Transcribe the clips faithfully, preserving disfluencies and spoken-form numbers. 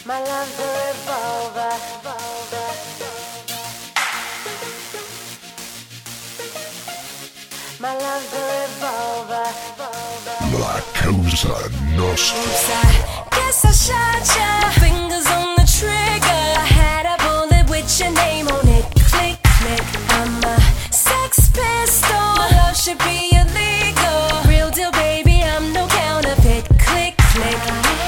My love's a revolver. My love's a revolver. La Cosa Nostra. Guess I shot ya. Fingers on the trigger. I had a bullet with your name on it. Click, click. I'm a sex pistol. My love should be illegal. Real deal, baby. I'm no counterfeit. Click, click.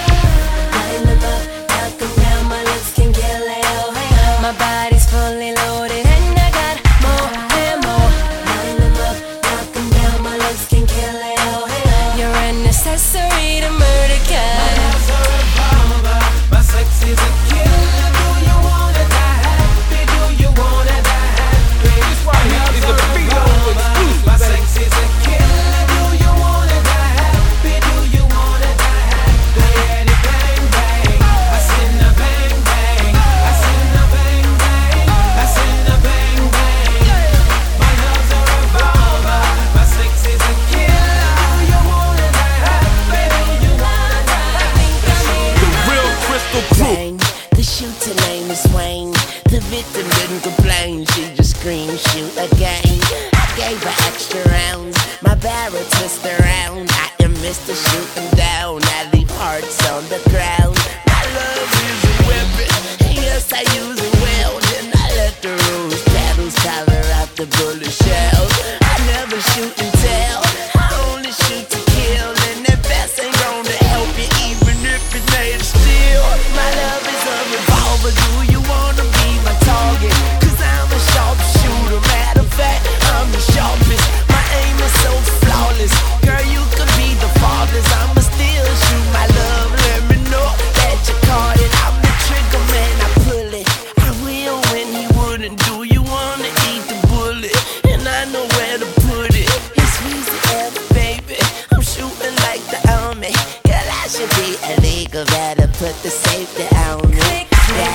Line them up, knock them down. My looks can kill it. Oh, hey, my body's fully loaded and I got more and more. Line them up, knock them down. My looks can kill it. Oh, hey, you're an accessory to murder, cat. My love's a revolver. My sex is a killer. Do you wanna die happy? Do you wanna die happy? This right here is a revolver. My sex is a killer. Do you wanna die happy? Do you wanna die happy? And it bang bang. I send a bang bang. I send a bang bang. I send a bang bang. My love's a revolver. My sex is a killer. Do you wanna die happy? Do you wanna die happy? The real Crystal Proof. Bang. The shooter name is Wayne. The victim didn't complain, she just screamed, shoot again. I gave her extra rounds, my barrel twist around. I am Mister Shoot 'em down, I leave hearts on the ground. My love is a weapon, and yes I use it well. Then I let the rose petals cover up the bullet shells. I never shoot and tell, I only shoot to kill. And that vest ain't gonna help you even if it's made of steel. My love is a revolver, do you wanna be my target? Cause I'm a sharpshooter, matter of fact, I'm the sharpest. My aim is so flawless, girl you could be the farthest. I'ma still shoot my love, let me know that you caught it. I'm the trigger man, I pull it, I will when he wouldn't. Do you wanna eat the bullet? And I know where to put it. It's easy F, baby, I'm shooting like the army. Girl, I should be illegal, better put the safety on me. Click, click.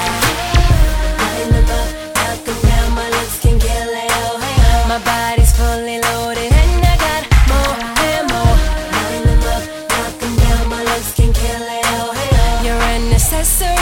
Line them up, knock them down. My looks can kill it. Oh, hey, my body's fully loaded and I got more and more. Line them up, knock them down. My looks can kill it. Oh, hey, you're an accessory.